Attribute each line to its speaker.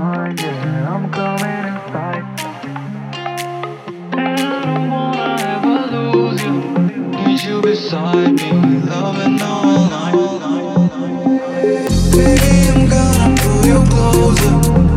Speaker 1: yeah, I'm coming inside. And I don't wanna ever lose you. Need you beside me, loving all night. Baby, I'm gonna pull you closer.